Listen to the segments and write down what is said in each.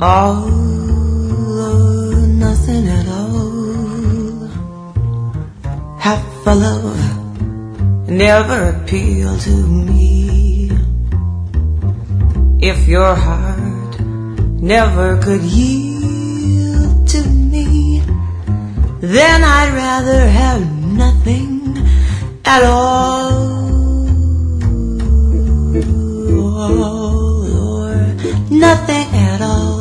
All or nothing at all. Half a love never appealed to me. If your heart never could yield to me, then I'd rather have nothing at all. Or nothing at all.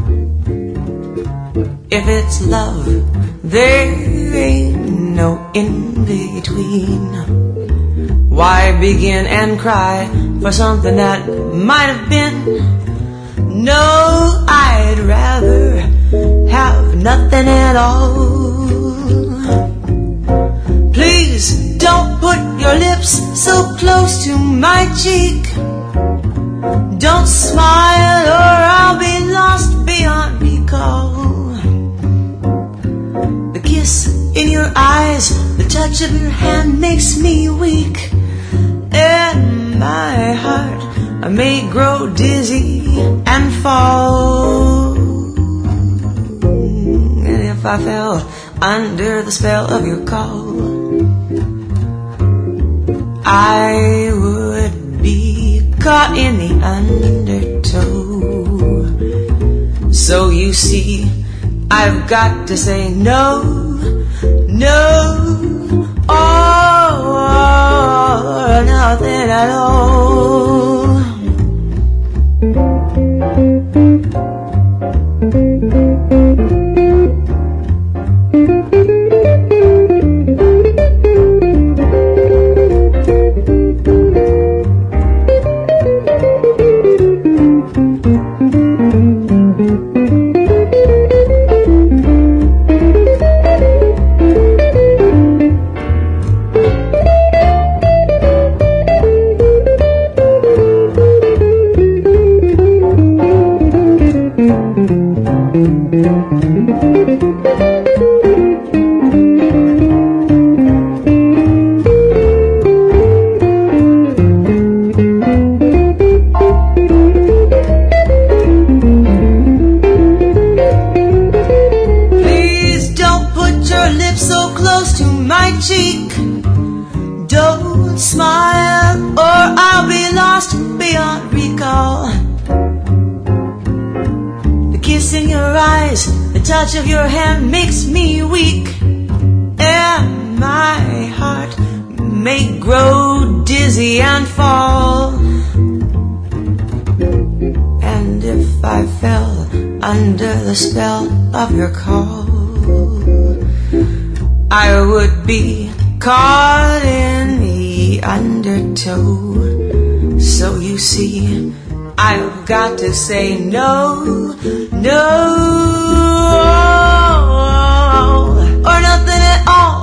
If it's love, there ain't no in-between. Why begin and cry for something that might have been? No, I'd rather have nothing at all. Please don't put your lips so close to my cheek. Don't smile or I'll be lost beyond recall. The kiss in your eyes, the touch of your hand makes me weak. And my heart may grow dizzy and fall. And if I fell under the spell of your call, I would be caught in the undertow. So you see, I've got to say no, no, or nothing at all. Touch of your hand makes me weak, and my heart may grow dizzy and fall. And if I fell under the spell of your call, I would be caught in the undertow. So you see, I've got to say no, no, or nothing at all.